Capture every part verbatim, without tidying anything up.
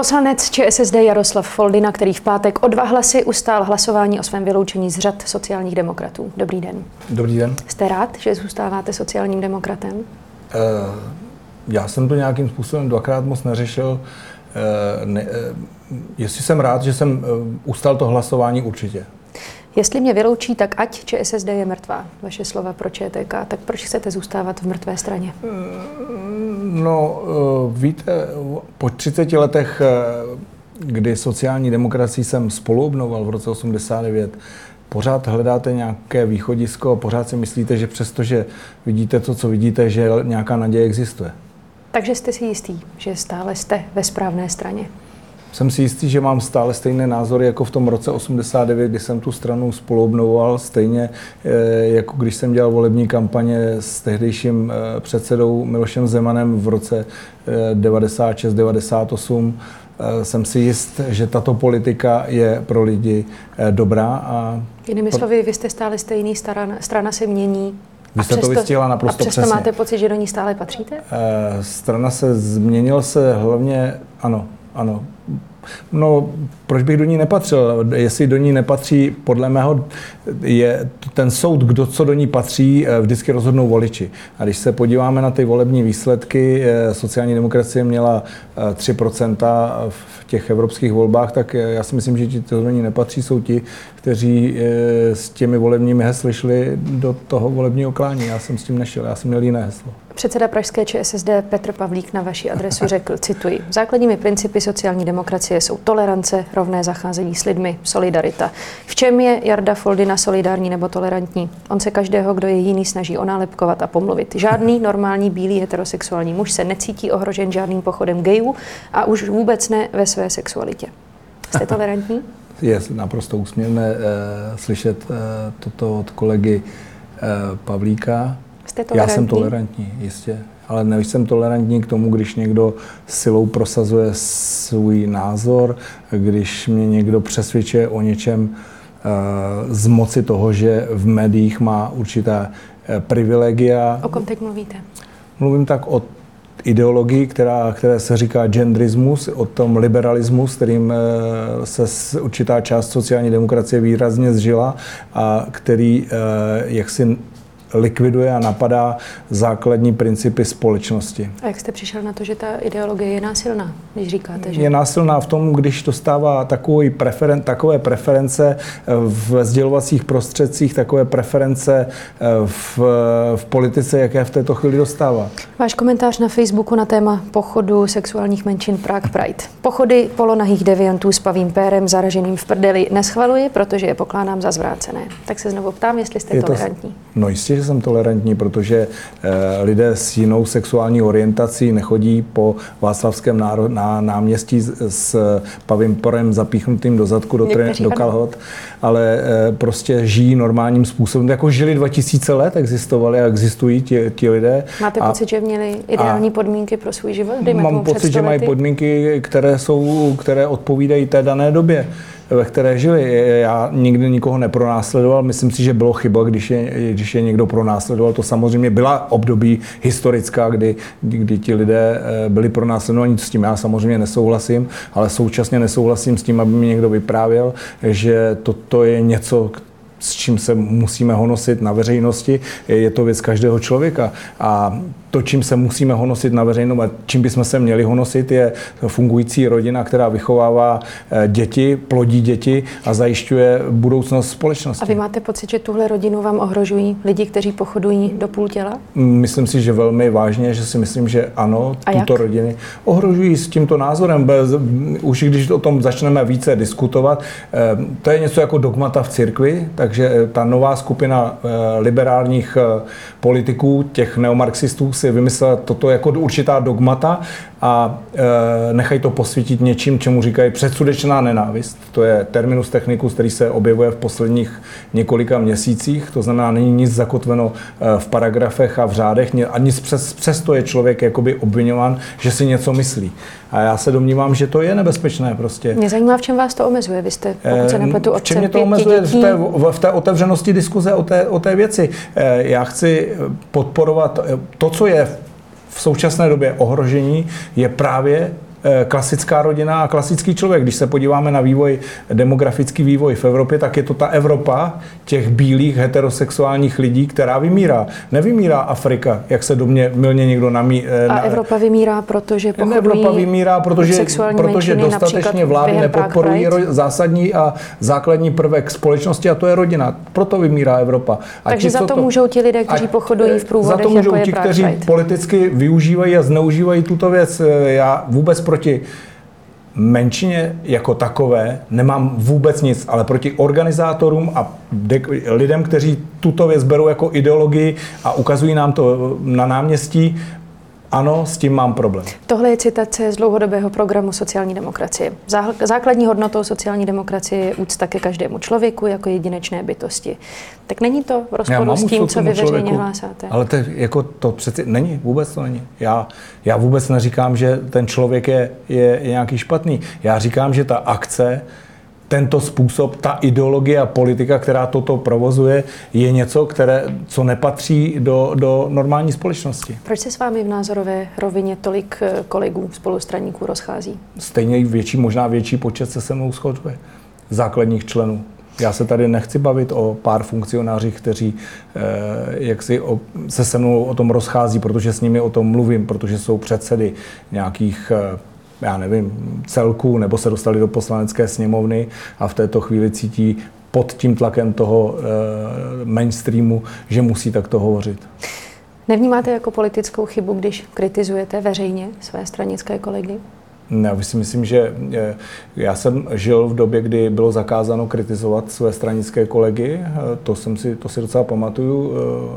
Poslanec ČSSD Jaroslav Foldyna, který v pátek o dva hlasy ustál hlasování o svém vyloučení z řad sociálních demokratů. Dobrý den. Dobrý den. Jste rád, že zůstáváte sociálním demokratem? Uh, já jsem to nějakým způsobem dvakrát moc neřešil. Uh, ne, uh, jestli jsem rád, že jsem uh, ustal to hlasování, určitě. Jestli mě vyloučí, tak ať ČSSD je mrtvá. Vaše slova pro ČTK. Tak proč chcete zůstávat v mrtvé straně? No, víte, po třiceti letech, kdy sociální demokracii jsem spoluobnoval v roce osmdesát devět, pořád hledáte nějaké východisko a pořád si myslíte, že přestože vidíte to, co vidíte, že nějaká naděje existuje. Takže jste si jistý, že stále jste ve správné straně? Jsem si jistý, že mám stále stejné názory jako v tom roce osmdesát devět, kdy jsem tu stranu spoluobnovoval, stejně jako když jsem dělal volební kampaně s tehdejším předsedou Milošem Zemanem v roce devadesát šest devadesát osm. Jsem si jist, že tato politika je pro lidi dobrá. A jinými slovy, vy jste stále stejný, strana, strana se mění. Vy jste to vystihla naprosto přesně. A přesto přesně. máte pocit, že do ní stále patříte? Strana se změnil se hlavně, ano, ano. No, proč bych do ní nepatřil? Jestli do ní nepatří, podle mého je ten soud, kdo co do ní patří, vždycky rozhodnou voliči. A když se podíváme na ty volební výsledky, sociální demokracie měla tři procenta v těch evropských volbách, tak já si myslím, že ti, co do ní nepatří, jsou ti, kteří s těmi volebními hesly šli do toho volebního klání. Já jsem s tím nešel, já jsem měl jiné heslo. Předseda pražské ČSSD Petr Pavlík na vaši adresu řekl, cituji, základními principy sociální demokracie jsou tolerance, rovné zacházení s lidmi, solidarita. V čem je Jarda Foldyna solidární nebo tolerantní? On se každého, kdo je jiný, snaží onálepkovat a pomluvit. Žádný normální bílý heterosexuální muž se necítí ohrožen žádným pochodem gayů a už vůbec ne ve své sexualitě. Jste tolerantní? Je naprosto úsměvné eh, slyšet eh, toto od kolegy eh, Pavlíka. Jste tolerantní? Já jsem tolerantní, jistě. Ale nejsem tolerantní k tomu, když někdo silou prosazuje svůj názor, když mě někdo přesvědčuje o něčem uh, z moci toho, že v médiích má určitá uh, privilegia. O kom teď mluvíte? Mluvím tak o ideologii, která, které se říká genderismus, o tom liberalismus, kterým uh, se určitá část sociální demokracie výrazně zžila a který uh, jaksi likviduje a napadá základní principy společnosti. A jak jste přišel na to, že ta ideologie je násilná, když říkáte, že... Je násilná v tom, když dostává takový preferen, takové preference v sdělovacích prostředcích, takové preference v, v politice, jaké v této chvíli dostává. Váš komentář na Facebooku na téma pochodu sexuálních menšin Prague Pride. Pochody polonahých deviantů s pavým pérem zaraženým v prdeli neschvaluji, protože je pokládám za zvrácené. Tak se znovu ptám, jestli jste je tolerantní. To, no jistě, že jsem tolerantní, protože eh, lidé s jinou sexuální orientací nechodí po Václavském náro, na náměstí s, s pavým porem zapíchnutým do zadku, do, tre, do kalhot, ale eh, prostě žijí normálním způsobem. Jako žili dva tisíce let, existovali a existují ti, ti lidé. Máte a, pocit, že měli ideální podmínky pro svůj život? Dejme mám pocit, že mají podmínky, které, jsou, které odpovídají té dané době, ve které žili. Já nikdy nikoho nepronásledoval. Myslím si, že bylo chyba, když je, když je někdo pronásledoval. To samozřejmě byla období historická, kdy, kdy ti lidé byli pronásledovaní. S tím já samozřejmě nesouhlasím, ale současně nesouhlasím s tím, aby mi někdo vyprávěl, že toto je něco, s čím se musíme honosit na veřejnosti. Je to věc každého člověka. A to, čím se musíme honosit na veřejnost a čím bychom se měli honosit, je fungující rodina, která vychovává děti, plodí děti a zajišťuje budoucnost společnosti. A vy máte pocit, že tuhle rodinu vám ohrožují lidi, kteří pochodují do půl těla? Myslím si, že velmi vážně, že si myslím, že ano, a tuto jak? rodiny ohrožují s tímto názorem. Už když o tom začneme více diskutovat, to je něco jako dogmata v církvi, takže ta nová skupina liberálních politiků, těch neomarxistů, si vymyslela toto jako určitá dogmata a e, nechají to posvítit něčím, čemu říkají předsudečná nenávist. To je terminus technicus, který se objevuje v posledních několika měsících. To znamená, není nic zakotveno v paragrafech a v řádech a nic přes, přesto je člověk jakoby obviňován, že si něco myslí. A já se domnívám, že to je nebezpečné prostě. Mě zajímá, v čem vás to omezuje. Vy jste, pokud se nepletu, v čem mě to omezuje? V té, v té otevřenosti diskuze o té, o té věci. Já chci podporovat to, co je v současné době ohrožení, je právě klasická rodina a klasický člověk. Když se podíváme na vývoj, demografický vývoj v Evropě, tak je to ta Evropa těch bílých heterosexuálních lidí, která vymírá. Nevymírá Afrika, jak se do mě mylně někdo namí. A na, Evropa vymírá, protože pochodují Evropa vymírá, protože, protože menšiny, dostatečně vlády nepodporují zásadní a základní prvek společnosti, a to je rodina. Proto vymírá Evropa. A takže ti, za to, to můžou ti lidé, kteří pochodují v průvodech, za to můžou jako ti, je kteří Pride. politicky využívají a zneužívají tuto věc. Já vůbec proti menšině jako takové nemám vůbec nic, ale proti organizátorům a de- lidem, kteří tuto věc berou jako ideologii a ukazují nám to na náměstí, ano, s tím mám problém. Tohle je citace z dlouhodobého programu sociální demokracie. Základní hodnotou sociální demokracie je úcta ke každému člověku jako jedinečné bytosti. Tak není to v rozporu s tím, co vy veřejně hlásáte? Ale to, jako to přeci není, vůbec to není. Já, já vůbec neříkám, že ten člověk je, je, je nějaký špatný. Já říkám, že ta akce, tento způsob, ta ideologie a politika, která toto provozuje, je něco, které, co nepatří do, do normální společnosti. Proč se s vámi v názorové rovině tolik kolegů, spolustraníků rozchází? Stejně větší, možná větší počet se se mnou shoduje, základních členů. Já se tady nechci bavit o pár funkcionářích, kteří eh, jak si o, se se mnou o tom rozchází, protože s nimi o tom mluvím, protože jsou předsedy nějakých eh, já nevím, celků, nebo se dostali do poslanecké sněmovny a v této chvíli cítí pod tím tlakem toho e, mainstreamu, že musí takto hovořit. Nevnímáte jako politickou chybu, když kritizujete veřejně své stranické kolegy? Já si myslím, že já jsem žil v době, kdy bylo zakázáno kritizovat své stranické kolegy. To, jsem si, to si docela pamatuju.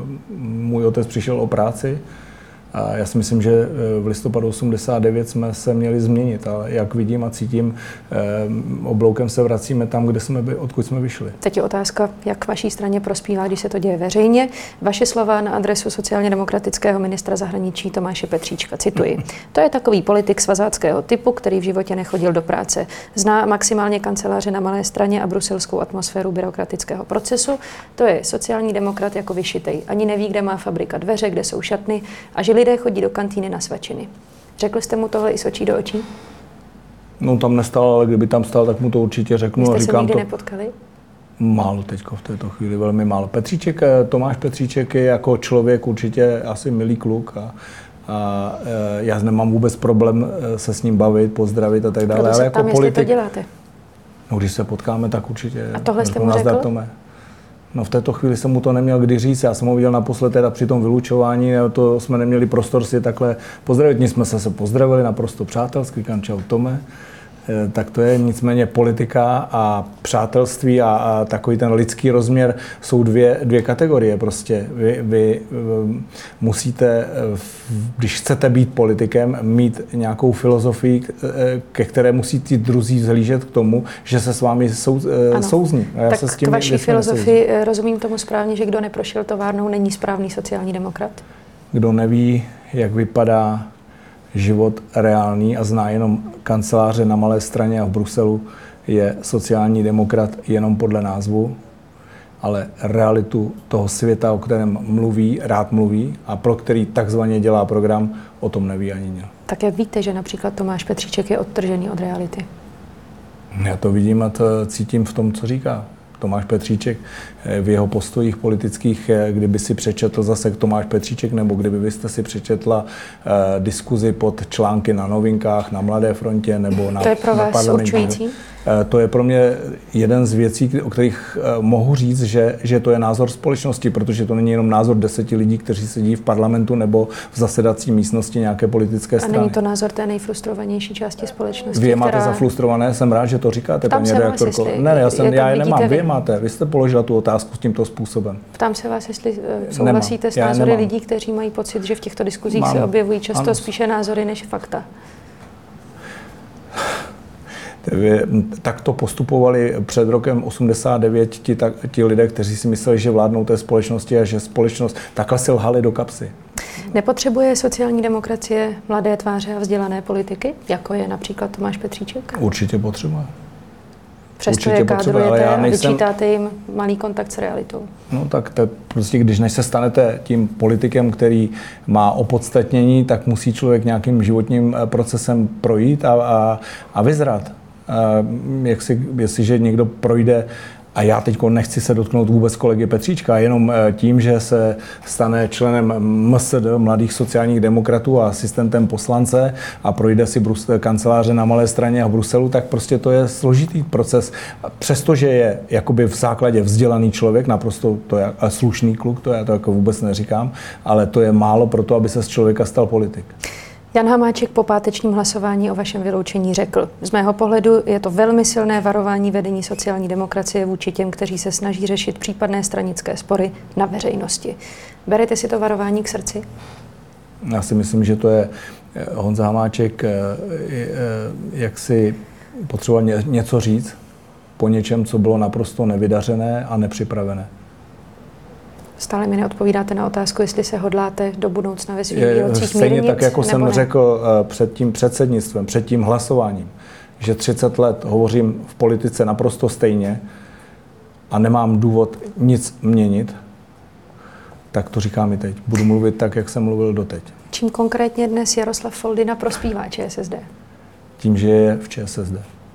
Můj otec přišel o práci. A já si myslím, že v listopadu osmdesát devět jsme se měli změnit, ale jak vidím a cítím, obloukem se vracíme tam, kde jsme, odkud jsme vyšli. Teď je otázka, jak vaší straně prospívá, když se to děje veřejně. Vaše slova na adresu sociálně demokratického ministra zahraničí Tomáše Petříčka, cituji. To je takový politik svazáckého typu, který v životě nechodil do práce. Zná maximálně kanceláře na Malé Straně a bruselskou atmosféru byrokratického procesu. To je sociální demokrat jako vyšitej. Ani neví, kde má fabrika dveře, kde jsou šatny a že lidé chodí do kantýny na svačiny. Řekl jste mu tohle i z očí do očí? No tam nestal, ale kdyby tam stal, tak mu to určitě řeknu. Vy jste a říkám se nikdy to nepotkali? Málo teďko v této chvíli, velmi málo. Petříček, Tomáš Petříček je jako člověk určitě asi milý kluk a, a já nemám vůbec problém se s ním bavit, pozdravit a tak dále. Proto se ale tam, jako jestli politik, to děláte. No když se potkáme, tak určitě. A tohle jste mu řekl? Tome. No v této chvíli jsem mu to neměl kdy říct, já jsem ho viděl naposled teda při tom vylučování, to jsme neměli prostor si takhle pozdravit, my jsme se, se pozdravili naprosto přátelsky, říkám čau Tome, tak to je nicméně politika a přátelství a, a takový ten lidský rozměr jsou dvě, dvě kategorie prostě. Vy, vy musíte, když chcete být politikem, mít nějakou filozofii, ke které musí ti druzí vzhlížet k tomu, že se s vámi sou, souzní. A já tak se s tím k vaší filozofii rozumím tomu správně, že kdo neprošel továrnou, není správný sociální demokrat? Kdo neví, jak vypadá život reálný a zná jenom kanceláře na Malé Straně a v Bruselu, je sociální demokrat jenom podle názvu, ale realitu toho světa, o kterém mluví, rád mluví a pro který takzvaně dělá program, o tom neví ani něj. Tak jak víte, že například Tomáš Petříček je odtržený od reality? Já to vidím a to cítím v tom, co říká. Tomáš Petříček v jeho postojích politických, kdyby si přečetl zase Tomáš Petříček, nebo kdyby vy jste si přečetla uh, diskuzi pod články na Novinkách, na Mladé frontě, nebo na To je pro na vás určující? Uh, to je pro mě jeden z věcí, o kterých uh, mohu říct, že, že to je názor společnosti, protože to není jenom názor deseti lidí, kteří sedí v parlamentu nebo v zasedací místnosti nějaké politické strany. A není to názor té nejfrustrovanější části společnosti, Vy je máte která... zafrustrované, jsem rád, že to říkáte, Ptám paní se vás, redaktorko. jestli Ne, ne, já, jsem, je to já je nemám, vidíte vy je vy. máte. Vy jste položila tu otázku s tímto způsobem. Ptám se vás, jestli uh, souhlasíte s názory nemám. lidí, kteří mají pocit, že v těchto diskuzích Mám. se objevují často Ano. spíše názory než fakta. Tak to postupovali před rokem osmdesát devět ti, tak, ti lidé, kteří si mysleli, že vládnou té společnosti a že společnost takhle si lhali do kapsy. Nepotřebuje sociální demokracie mladé tváře a vzdělané politiky, jako je například Tomáš Petříček? Určitě potřebuje. Přesto je kádrujete a nejsem... vyčítáte jim malý kontakt s realitou. No tak to prostě, když než se stanete tím politikem, který má opodstatnění, tak musí člověk nějakým životním procesem projít a, a, a vyzrat. A jak si, jestliže někdo projde, a já teď nechci se dotknout vůbec kolegy Petříčka, jenom tím, že se stane členem M S D, Mladých sociálních demokratů a asistentem poslance a projde si Brus- kanceláře na Malé Straně a v Bruselu, tak prostě to je složitý proces. Přestože je jakoby v základě vzdělaný člověk, naprosto to je slušný kluk, to já to jako vůbec neříkám, ale to je málo pro to, aby se z člověka stal politik. Jan Hamáček po pátečním hlasování o vašem vyloučení řekl: z mého pohledu je to velmi silné varování vedení sociální demokracie vůči těm, kteří se snaží řešit případné stranické spory na veřejnosti. Berete si to varování k srdci? Já si myslím, že to je Honza Hamáček, jak si potřeboval něco říct po něčem, co bylo naprosto nevydařené a nepřipravené. Stále mi neodpovídáte na otázku, jestli se hodláte do budoucna ve svých výrocích mírnit. Stejně tak, jako jsem ne? řekl před tím předsednictvem, před tím hlasováním, že třicet let hovořím v politice naprosto stejně a nemám důvod nic měnit, tak to říkám i teď. Budu mluvit tak, jak jsem mluvil doteď. Čím konkrétně dnes Jaroslav Foldyna prospívá ČSSD? Tím, že je v ČSSD.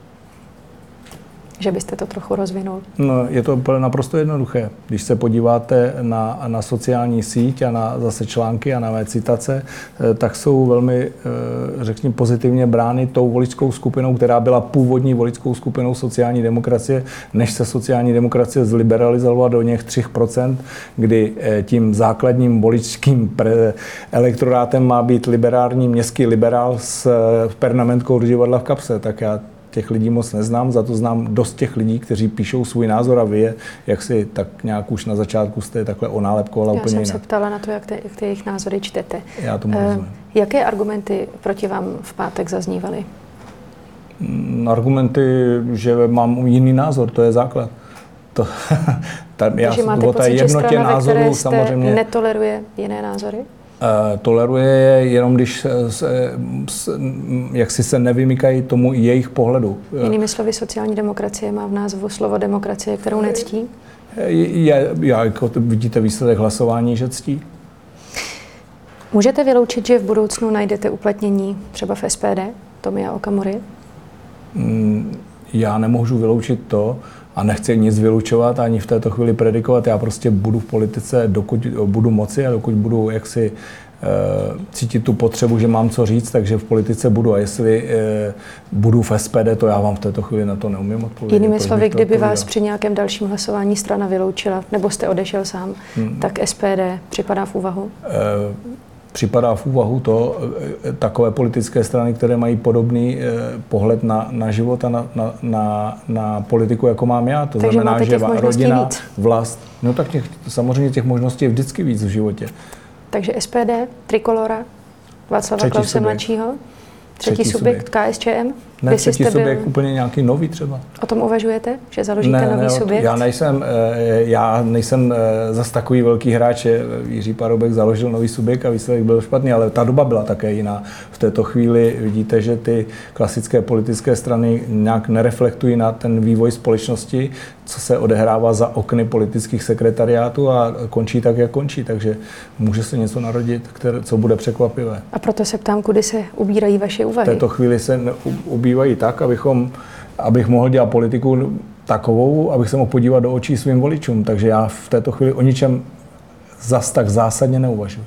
Že byste to trochu rozvinul? No, je to naprosto jednoduché. Když se podíváte na, na sociální síť a na zase články a na mé citace, tak jsou velmi, řekněme, pozitivně brány tou voličskou skupinou, která byla původní voličskou skupinou sociální demokracie, než se sociální demokracie zliberalizovala do něch tři procenta, kdy tím základním voličským elektorátem má být liberální městský liberál s pernamentkou do divadla v kapse. Tak já těch lidí moc neznám, za to znám dost těch lidí, kteří píšou svůj názor a vy je, jak si tak nějak už na začátku jste takhle onálepkovala úplně jinak. Já jsem se ptala na to, jak ty, jak ty jejich názory čtete. Já tomu uh, rozumím. Jaké argumenty proti vám v pátek zaznívaly? Mm, argumenty, že mám jiný názor, to je základ. To, tam, já, Takže máte pocit, že strana, názorů, ve které jste, samozřejmě netoleruje jiné názory? Toleruje je jenom, když se, jak si se nevymykají tomu jejich pohledu. Jinými slovy, sociální demokracie má v názvu slovo demokracie, kterou nectí? Je, já, jako vidíte výsledek hlasování, že ctí. Můžete vyloučit, že v budoucnu najdete uplatnění třeba v S P D, Tomia Okamury? Já nemůžu vyloučit to, a nechci nic vylučovat ani v této chvíli predikovat. Já prostě budu v politice, dokud budu moci a dokud budu jaksi e, cítit tu potřebu, že mám co říct, takže v politice budu. A jestli e, budu v S P D, to já vám v této chvíli na to neumím odpovědět. Jinými slovy, kdyby vás při nějakém dalším hlasování strana vyloučila, nebo jste odešel sám, hmm. tak S P D připadá v úvahu? E, Připadá v úvahu to, takové politické strany, které mají podobný eh, pohled na, na život a na, na, na, na politiku, jako mám já. To Takže znamená, že rodina, víc. vlast, no tak těch, samozřejmě těch možností je vždycky víc v životě. Takže S P D, Trikolora, Václava Klause mladšího, třetí, třetí subjekt, subjekt K S Č M? Ne, třetí subjekt, byl... úplně nějaký nový třeba. O tom uvažujete, že založíte ne, nový ne, subjekt? Já nejsem, já nejsem zas takový velký hráč, Jiří Paroubek založil nový subjekt a výsledek byl špatný, ale ta doba byla také jiná. V této chvíli vidíte, že ty klasické politické strany nějak nereflektují na ten vývoj společnosti, co se odehrává za okny politických sekretariátů a končí tak, jak končí. Takže může se něco narodit, které, co bude překvapivé. A proto se ptám, kudy se ubírají vaše úvahy? V této chvíli se ubývají tak, abychom, abych mohl dělat politiku takovou, abych se mohl podívat do očí svým voličům. Takže já v této chvíli o ničem zas tak zásadně neuvažuji.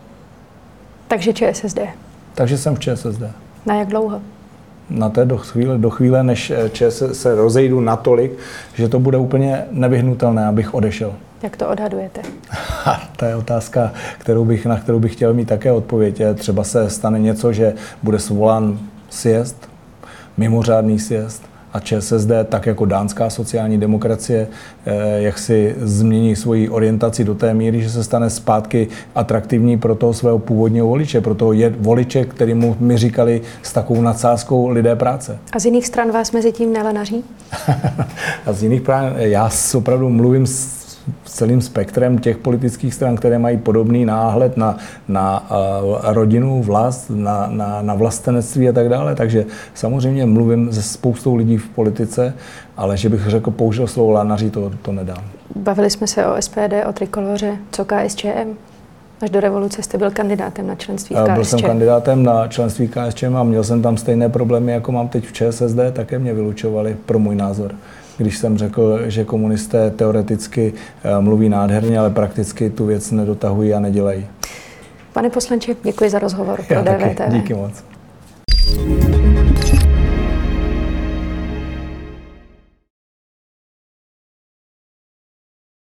Takže ČSSD. Takže jsem v ČSSD. Na jak dlouho? Na té do chvíle, do chvíle, než ČS se rozejdu natolik, že to bude úplně nevyhnutelné, abych odešel. Jak to odhadujete? To je otázka, kterou bych, na kterou bych chtěl mít také odpověď. Třeba se stane něco, že bude svolán sjezd, mimořádný sjezd a ČSSD, tak jako dánská sociální demokracie, jak si změní svoji orientaci do té míry, že se stane zpátky atraktivní pro toho svého původního voliče, pro toho je voliče, kterýmu mi říkali s takovou nadsázkou lidé práce. A z jiných stran vás mezi tím nelenaří? A z jiných stran, já opravdu mluvím s celým spektrem těch politických stran, které mají podobný náhled na, na rodinu, vlast, na, na, na vlastenectví a tak dále. Takže samozřejmě mluvím se spoustou lidí v politice, ale že bych řekl, použil slovo lanaří, to, to nedám. Bavili jsme se o S P D, o Trikoloře, co K S Č M? Až do revoluce jste byl kandidátem na členství v K S Č M. Byl jsem kandidátem na členství K S Č M a měl jsem tam stejné problémy, jako mám teď v Č S S D, také mě vylučovali pro můj názor. Když jsem řekl, že komunisté teoreticky mluví nádherně, ale prakticky tu věc nedotahují a nedělají. Pane poslanče, děkuji za rozhovor pro D V T V. Díky moc.